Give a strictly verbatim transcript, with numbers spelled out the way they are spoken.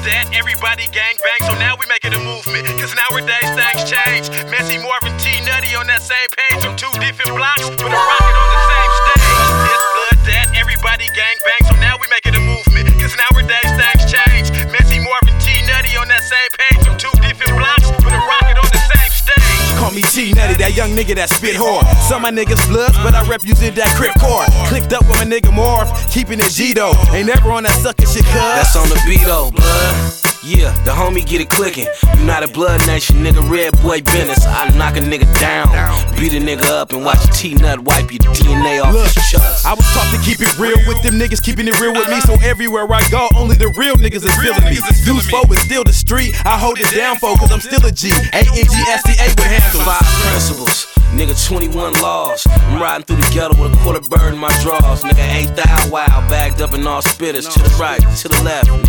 that, everybody gang bang, so now we making a movement. Cause nowadays things change. Messy, Marvin, T, Nutty on that same page from two different blocks, but a rocket on the same stage. This blood that, everybody gang bang, so now we making a movement. Cause nowadays things change. Messy, Marvin, T, Nutty on that same page from two different blocks, but a rocket on the same stage. Call me T-Nutty, that young nigga that spit hard. Some my niggas bloods, but I rep using that crip cord. Clicked up with my nigga Marv, keeping it G-Do. Ain't never on that sucker shit, cuz. That's on the beat, though, blood. Yeah, the homie get it clickin'. United Blood Nation, nigga, red boy business. I knock a nigga down, beat a nigga up, and watch a T-Nut wipe your D N A off Look, his chest. I was taught to keep it real with them niggas, keeping it real with me. So everywhere I go, only the real niggas is feeling me. Use foe is still the street, I hold it down for, cause I'm still a G. A N G S T A with handles. Five principles, nigga, twenty-one laws. I'm riding through the ghetto with a quarter bird in my drawers. Nigga, eight thou wow, bagged up in all spitters. To the right, to the left,